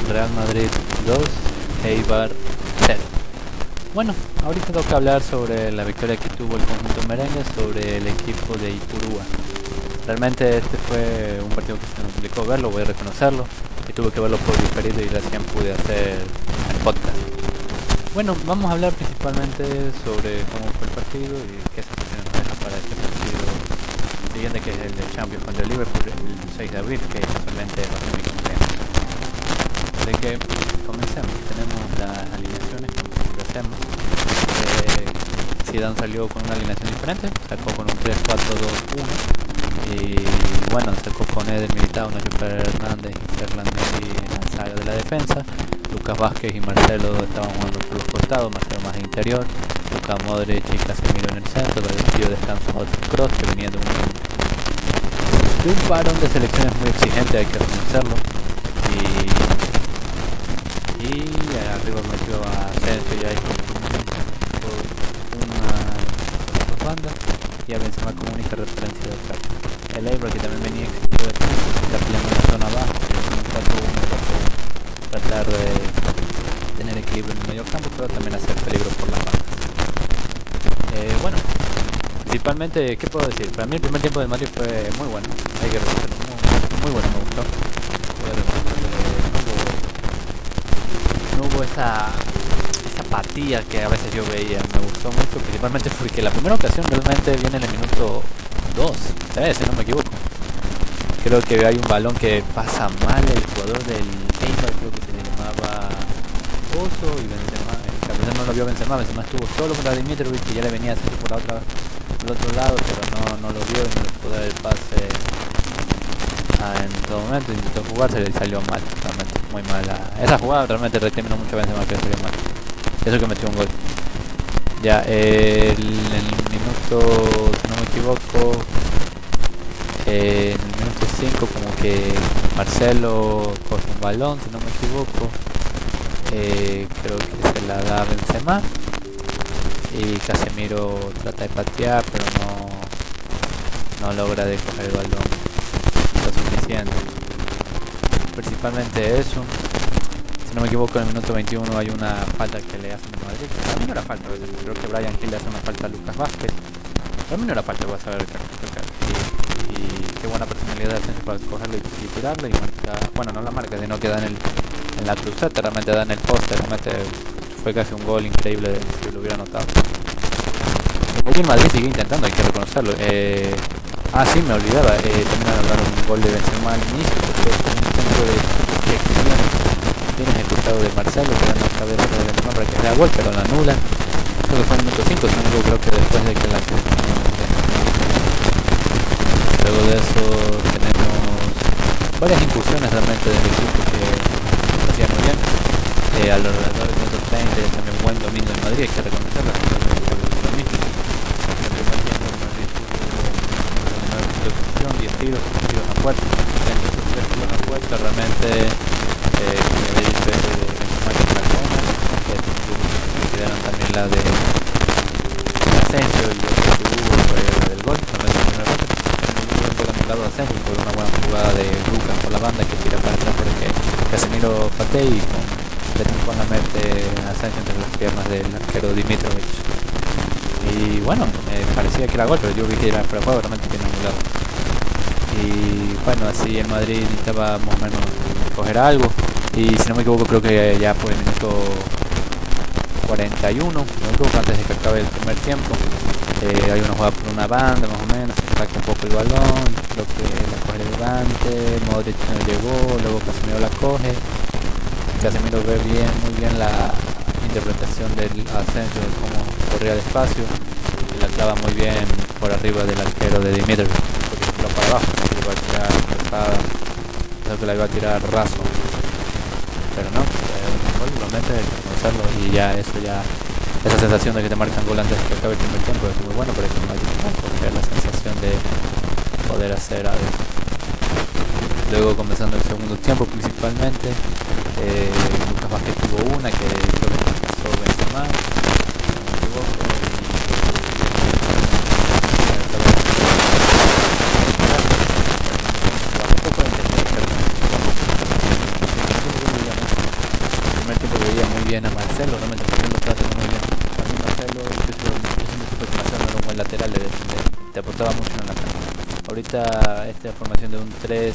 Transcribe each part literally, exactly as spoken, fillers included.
Real Madrid dos, Eibar cero. Bueno, ahorita toca hablar sobre la victoria que tuvo el conjunto merengue sobre el equipo de Ipurúa. Realmente este fue un partido que se me complicó verlo, voy a reconocerlo, y tuve que verlo por diferido y recién pude hacer el podcast. Bueno, vamos a hablar principalmente sobre cómo fue el partido y qué sensaciones nos deja para este partido siguiente, que es el de Champions contra el Liverpool el seis de abril, que casualmente va a ser mi cumpleaños. Así que comencemos, tenemos las alineaciones como siempre hacemos. Eh, Zidane salió con una alineación diferente, sacó con un tres cuatro dos uno y bueno, sacó con Eder Militao, Nacho Fernández y Ferland Mendy en la saga de la defensa. Lucas Vázquez y Marcelo estaban jugando por los costados, Marcelo más de interior, Luka Modric y Casemiro en el centro, para el partido descanso a otro Kroos que venía de un, de un parón de selecciones muy exigente, hay que reconocerlo. Y, y arriba metió a Asensio y ahí por una dos bandas y a Benzema como única referencia de ataque. El Eibar, que también venía exigido de aquí, está peleando en la zona baja, un cuatro uno para tratar de tener equilibrio en el medio campo, pero también hacer peligro por las bandas. Eh, bueno, principalmente, ¿qué puedo decir? Para mí el primer tiempo de Madrid fue muy bueno, hay que reconocerlo, muy, muy bueno, me gustó. No hubo esa, esa apatía que a veces yo veía, me gustó mucho, principalmente porque la primera ocasión realmente viene en el minuto dos, tres, si no me equivoco. Creo que hay un balón que pasa mal el jugador del Eibar, creo que se llamaba Oso, y Benzema, el capitán no lo vio Benzema, Benzema estuvo solo contra Dimitrovic, que ya le venía a hacer por la otra, por el otro lado, pero no, no lo vio y no le pudo dar el pase ah, en todo momento. Intentó jugar, se le salió mal, realmente muy mala. Esa jugada realmente recriminó mucho a Benzema, que le salió mal. Eso que metió un gol. Ya, eh, el, en el minuto, si no me equivoco, eh, en el minuto cinco como que Marcelo coge un balón, si no me equivoco, eh, creo que se la da a Benzema y Casemiro trata de patear, pero no, no logra de coger el balón lo suficiente. Principalmente eso. Si no me equivoco, en el minuto veintiuno hay una falta que le hacen a Madrid. A mí no era falta, creo que Brian Hill le hace una falta a Lucas Vázquez. A mí no era falta, voy a saber qué. Y, y qué buena personalidad de Asensio para cogerlo y, y tirarlo y marcar. Bueno, no la marca, sino que da en, el, en la cruzeta, realmente da en el poste, realmente fue casi un gol increíble si lo hubiera notado. Hoy en Madrid sigue intentando, hay que reconocerlo. Eh, ah, sí, me olvidaba, eh, también hablaron un gol de Benzema al inicio, que fue un centro de ejecución bien ejecutado de Marcelo, que dan la cabeza de Benzema para que sea gol, pero la anula. Creo que fue en el minuto cinco, sino creo que después de que la luego de eso tenemos varias incursiones realmente del equipo que hacían muy bien. Eh, alrededor del minuto treinta también buen dominio en Madrid, hay que reconocerlo. diez tiros, tiros a puerta, tres tiros a puerta, realmente eh, me dice Mario Placona, que quedaron también la de Asensio y el que tuvo la del gol, realmente el primer gol, un gol anulado a Asensio por una buena jugada de Lucas por la banda que tira para atrás porque Casemiro patea y con Benzema mete a Asensio entre las piernas del arquero Dimitrovic. Y bueno, me parecía que era gol, pero yo vi que era fuera de juego, realmente tiene anulado. Y bueno, así el Madrid intentaba más o menos coger algo y si no me equivoco creo que ya por el minuto cuarenta y uno, no me equivoco, antes de que acabe el primer tiempo, eh, hay una jugada por una banda más o menos, se saca un poco el balón, creo que la coge el delante, Modric no llegó, luego Casemiro la coge, Casemiro ve bien, muy bien la interpretación del Asensio de cómo corría despacio y la clava muy bien por arriba del arquero de Dimitrovic, porque para abajo, que la iba a tirar pesada, creo que la iba a tirar raso, pero no, eh, lo mete, hay que reconocerlo y ya eso ya, esa sensación de que te marcan gol antes de que acabe el primer tiempo es muy bueno, pero es que no hay porque es la sensación de poder hacer algo. Luego comenzando el segundo tiempo principalmente, eh, Lucas Vázquez tuvo una que creo que pasó Benzema, si no me equivoco, y Marcelo, realmente Marcelo está haciendo muy bien. Para mí Marcelo, yo siempre yo siempre supe que Marcelo era un buen lateral, de, de, te aportaba mucho en la cancha. Ahorita esta formación de un tres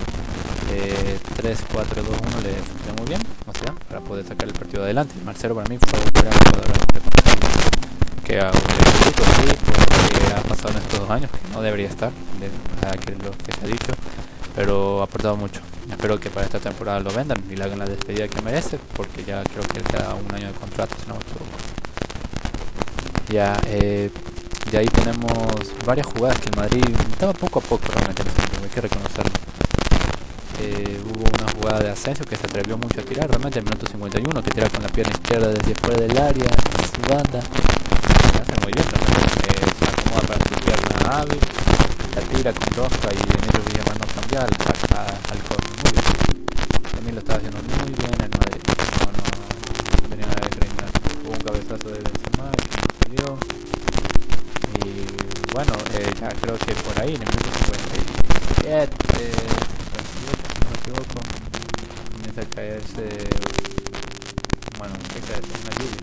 cuatro dos uno le funcionó muy bien, o sea, para poder sacar el partido adelante. Marcelo para mí fue un gran jugador que a un equipo sí, porque ha pasado en estos dos años, que no debería estar, de, a que lo que se ha dicho, pero ha aportado mucho. Espero que para esta temporada lo vendan y le hagan la despedida que merece, porque ya creo que le queda un año de contrato, si no me equivoco. Ya, eh, de ahí tenemos varias jugadas que el Madrid estaba poco a poco realmente en ese tiempo, hay que reconocerlo. Eh, hubo una jugada de Asensio que se atrevió mucho a tirar, realmente en el minuto cincuenta y uno, que tira con la pierna izquierda desde fuera del área, en su banda, se hace muy bien, realmente, eh, se acomoda para su pierna hábil, la tira con Rosca y Emilio Villamán no cambia, la saca al córner, muy bien. Emilio lo estaba haciendo muy bien en Madrid, no, no tenía nada que reinar. Hubo un cabezazo de Benzema que no salió, y bueno, eh, ya creo que por ahí en el minuto cincuenta y siete, si no me equivoco, comienza a caerse, bueno, ¿qué cae? Una lluvia.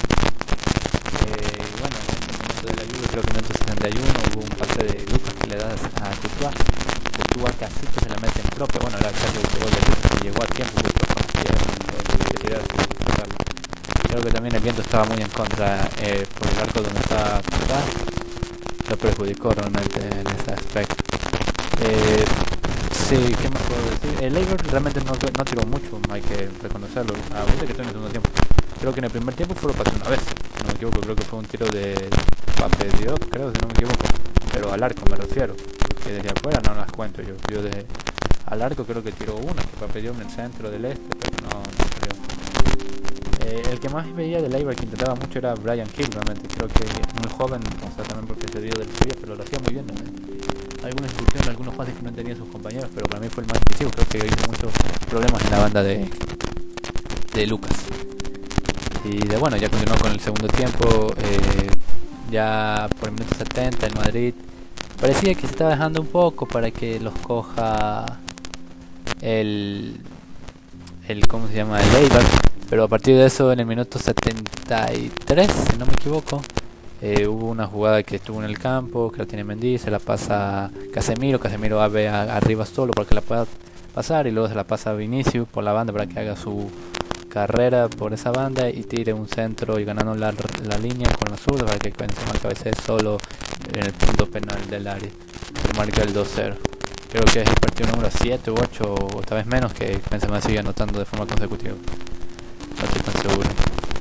Eh, bueno, en el momento de la lluvia, creo que en el minuto sesenta y uno hubo un pase de Lucas que le da a Courtois. Courtois casi que se la mete en propio, bueno, era casi el gol de Lucas que llegó a tiempo, Courtois, creo que también el viento estaba muy en contra eh, por el arco donde estaba Courtois, lo perjudicó realmente en ese aspecto. Eh, Sí, ¿qué más puedo decir? El Eibar realmente no, no tiró mucho, hay que reconocerlo. Ahorita que estoy en el segundo tiempo. Creo que en el primer tiempo solo pasó una vez. Si no me equivoco, creo que fue un tiro de Pape Diop, creo, si no me equivoco. Pero al arco me refiero. Que desde afuera no las cuento yo. Yo desde al arco creo que tiró una, que Pape Diop en el centro del este, pero no, no salió. Eh, el que más veía del Eibar que intentaba mucho era Brian Hill, realmente. Creo que muy joven, o sea, también porque se dio del frío, pero lo hacía muy bien también. Algunas discusiones, algunos pases que no entendían sus compañeros, pero para mí fue el más decisivo. Creo que hizo muchos problemas en la banda de, de Lucas. Y de bueno, ya continuó con el segundo tiempo. Eh, ya por el minuto setenta el Madrid parecía que se estaba dejando un poco para que los coja el, el ¿cómo se llama? El Eibar. Pero a partir de eso, en el minuto setenta y tres, si no me equivoco, Eh, hubo una jugada que estuvo en el campo, que la tiene Mendy, se la pasa a Casemiro, Casemiro abre a, arriba solo para que la pueda pasar y luego se la pasa a Vinicius por la banda para que haga su carrera por esa banda y tire un centro y ganando la, la línea con la zurda para que Benzema cabecee solo en el punto penal del área, que marca el dos cero. Creo que es el partido número siete u ocho o tal vez menos que Benzema sigue anotando de forma consecutiva, no estoy tan seguro.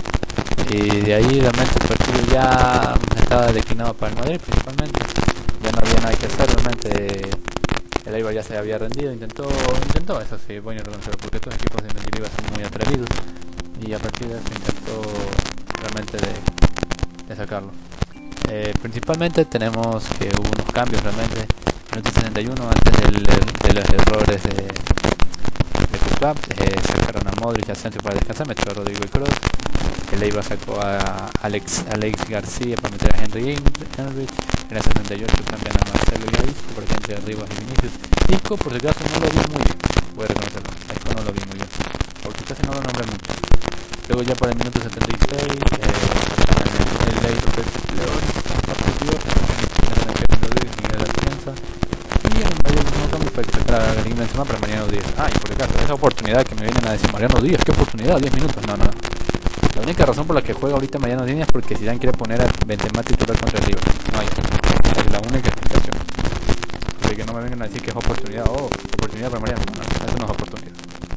Y de ahí realmente el partido ya estaba declinado para el Madrid principalmente, ya no había nada que hacer realmente. El Eibar ya se había rendido, intentó, intentó eso sí, voy a reconocerlo, porque estos equipos de Mendilibar son muy atrevidos y a partir de eso intentó realmente de, de sacarlo. Eh, principalmente tenemos que hubo unos cambios realmente, minuto sesenta y uno antes del, de los errores de, de Courtois, eh, sacaron a Modric y a Asensio para descansar, metió a Rodrigo y Kroos. El Eibar sacó a Alex, Alex García para meter a Henry Henrich. En el setenta y ocho cambian a Marcelo y a Isco para que entre arriba y Vinicius. Isco por si acaso no lo vi muy bien, voy a reconocerlo, Isco no lo vi muy bien, porque casi no lo nombré mucho. Luego ya para el minuto setenta y seis, eh, el Eibar peor, partió, en la defensa. Y en el medio no cambio fue sacar a Karim Benzema para Mariano Díaz. Ah, y por acaso, esa oportunidad que me vienen a decir Mariano Díaz, ¿qué oportunidad? diez minutos, no, no, no. La única razón por la que juega ahorita Mariano Díaz es porque Zidane quiere poner a Benzema titular contra el River. No hay, es la única explicación. Así que no me vengan a decir que es oportunidad, oh, oportunidad para Mariano. No, eso no es oportunidad.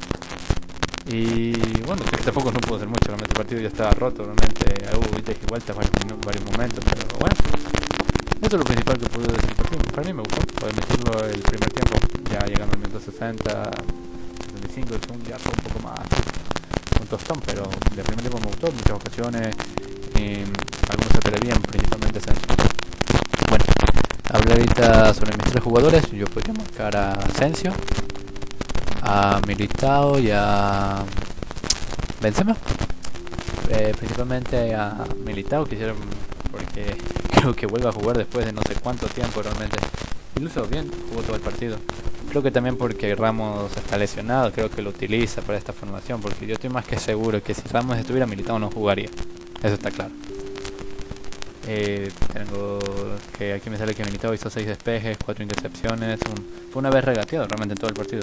Y bueno, que tampoco no pudo hacer mucho, realmente el partido ya estaba roto, realmente hubo idas y vueltas varios, varios momentos, pero bueno, eso es lo principal que pude decir del partido. Para mí me gustó, poder meterlo el primer tiempo, ya llegando al minuto sesenta, sesenta y cinco, el segundo ya fue un poco más un tostón, pero el primer tiempo me gustó, muchas ocasiones, y algunos se atrevían, principalmente Asensio. Bueno, hablé ahorita sobre mis tres jugadores, yo podría marcar a Asensio, a Militao y a Benzema. Eh, principalmente a Militao quisiera, porque creo que vuelve a jugar después de no sé cuánto tiempo realmente, lo hizo bien, jugó todo el partido. Creo que también porque Ramos está lesionado, creo que lo utiliza para esta formación, porque yo estoy más que seguro que si Ramos estuviera Militao no jugaría, eso está claro. Eh, tengo que aquí me sale que Militao hizo seis despejes, cuatro intercepciones, un, fue una vez regateado realmente en todo el partido.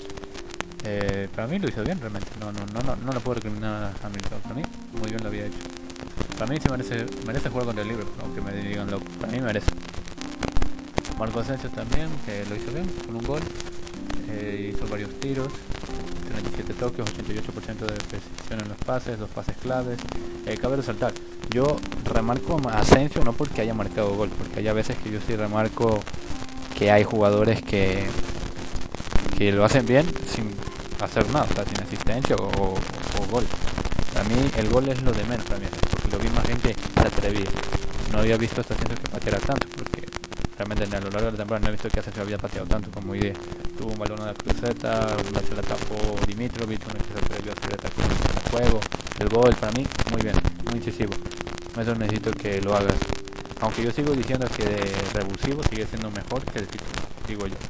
Eh, para mí lo hizo bien realmente, no, no, no, no, no lo puedo recriminar a Militao, para mí muy bien lo había hecho. Para mí sí merece, merece jugar contra el Liverpool, aunque me digan lo, para mí merece. Marco Asensio también, que lo hizo bien, con un gol, eh, hizo varios tiros, treinta y siete toques, ochenta y ocho por ciento de precisión en los pases, dos pases claves. Eh, cabe resaltar, yo remarco a Asensio no porque haya marcado gol, porque hay a veces que yo sí remarco que hay jugadores que, que lo hacen bien sin hacer nada, o sea, sin asistencia o, o, o gol. Para mí el gol es lo de menos, para mí, porque lo vi más gente se atrevía. No había visto hasta Asensio que pateara tanto, porque realmente a lo largo de la temporada no he visto que Asensio había pateado tanto como idea. Tuvo un balón a la cruceta, una se la tapó Dimitrovic, una que se atrevió a hacer el ataque de juego. El gol para mí, muy bien, muy incisivo. Eso necesito que lo hagas. Aunque yo sigo diciendo que de revulsivo sigue siendo mejor que el titular, digo yo.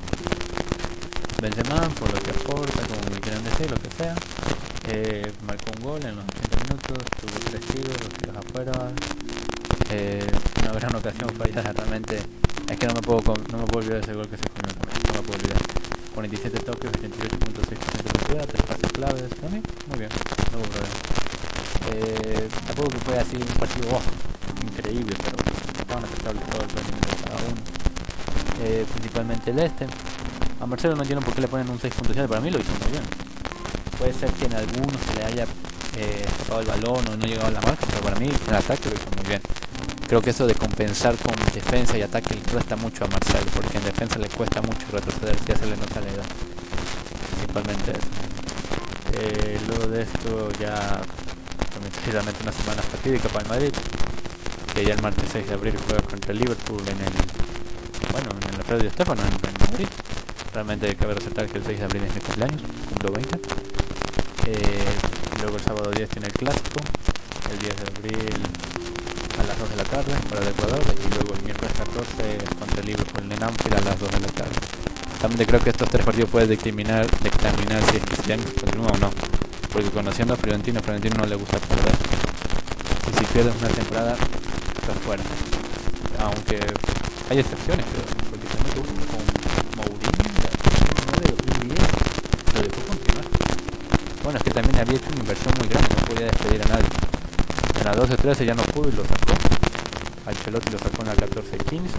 Benzema, por lo que aporta, como me quieran decir, lo que sea. Eh, marcó un gol en los ochenta minutos, tuvo tres tiros, los tiros afuera. Eh, una gran ocasión fallada, realmente es que no me puedo no me puedo olvidar de ese gol que se comió también, no me puedo olvidar. cuarenta y siete toques, ochenta y ocho punto seis por ciento de velocidad, tres pases claves, para mí, muy bien, no hubo problema. Eh, tampoco que fue así un partido oh, increíble, pero estaban aceptables todos los rendimientos de cada uno. Eh, principalmente el este. A Marcelo no entiendo por qué le ponen un seis punto siete, para mí lo hizo muy bien. Puede ser que en algunos se le haya eh, escapado el balón o no llegado a la marca, pero para mí en el ataque lo hizo muy bien. Creo que eso de compensar con defensa y ataque le cuesta mucho a Marcelo, porque en defensa le cuesta mucho retroceder, si se le nota la edad, principalmente eso. Eh, luego de esto ya precisamente una semana fatídica para el Madrid, que ya el martes seis de abril juega contra el Liverpool en el bueno en el Alfredo Di Stéfano en, en Madrid. Realmente cabe resaltar que el seis de abril es mi cumpleaños, cumplo veinte. Eh, luego el sábado diez tiene el clásico, el diez de abril a las dos de la tarde para el Ecuador, y luego el miércoles catorce contra el Liverpool en Anfield a las dos de la tarde. Realmente creo que estos tres partidos pueden determinar, determinar si es que Cristiano continúa o no, porque conociendo a Florentino, a Florentino no le gusta perder, y si pierdes una temporada estás fuera, aunque hay excepciones, creo, porque también tuvo con Mourinho de dos mil diez lo dejó continuar. Bueno, es que también había hecho una inversión muy grande, no podía despedir a nadie. En la doce trece ya no pudo y lo sacó. Ancelotti lo sacó en la catorce quince.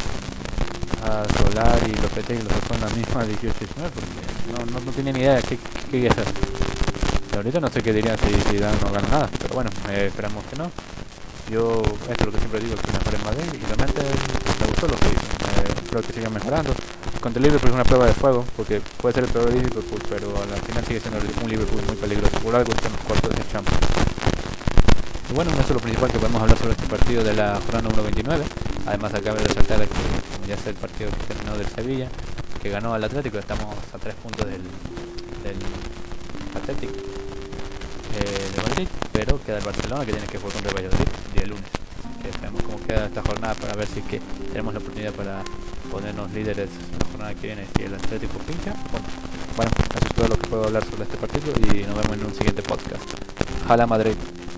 A Solari y Lopetegui lo sacó en la misma dieciocho diecinueve, porque no, no, no tenía ni idea de qué, qué iba a hacer. Y ahorita no sé qué dirían si, si Dan no gana nada, pero bueno, eh, esperamos que no. Yo, esto es lo que siempre digo, que mejor en Madrid, y realmente me gustó lo que hizo. Eh, espero que sigan mejorando. Contra el Liverpool es una prueba de fuego, porque puede ser el peor de Liverpool, pero al final sigue siendo un Liverpool muy peligroso. Por algo está en los cuartos de Champions. Y bueno, no es lo principal que podemos hablar sobre este partido de la jornada número veintinueve. Además acaba de resaltar que ya es el partido que terminó del Sevilla, que ganó al Atlético. Estamos a tres puntos del, del Atlético eh, de Madrid, pero queda el Barcelona, que tiene que jugar contra el Valladolid el día lunes. Así que esperemos cómo queda esta jornada para ver si es que tenemos la oportunidad para ponernos líderes en la jornada que viene, si el Atlético pincha. Bueno, bueno, eso es todo lo que puedo hablar sobre este partido y nos vemos en un siguiente podcast. Hala Madrid.